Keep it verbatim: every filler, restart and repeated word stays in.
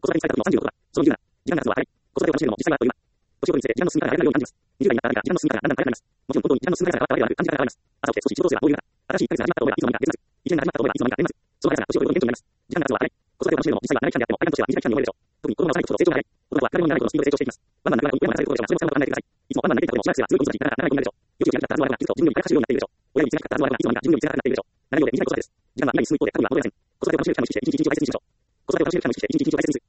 子育てに使えた時のさんじゅうろくだ。その理由なら、時間が経つのは早い。子育てを楽しめるのも実際はというな。年を追うにつれて時間の進み方が早くなるように感じます。にじゅう代になった何か時間の進み方がだんだん早くなります。もちろん本当に時間の進み方が変わったわけではなく、感じ方が変わります。朝起きて少し仕事をすればこういうな。新しいいっかげつが始まったと思えばいつの間にか月末。一年が始まったと思えばいつの間にか年末。その速さが年を追うごとに顕著になります。時間が経つのは早い。子育てを楽しめるのも実際は長い期間であっても、体感としては短い期間に思えるでしょう。特に子供が幼い時ほど成長が早い。大人は誰もいないほどのスピードで成長していきます。ワンマンなくなる親がされることでしょうが、それも使うことを考えてください。いつもワンマンができたとしてもしばらくすればすごいことになり、なかなか長いことになるでしょう。よちよちやりたった後の親がいつと自分より早く走るようになっているでしょう。親につながった後の親がいつの間にか自分より強くなっているでしょう。内容で短い子育てです。時間が未来に進む一方で、過去には戻れません。子育てを楽しめるために意識して一日一日を大切にしましょう。子育てを楽しめるために意識して一日一日を大切にする。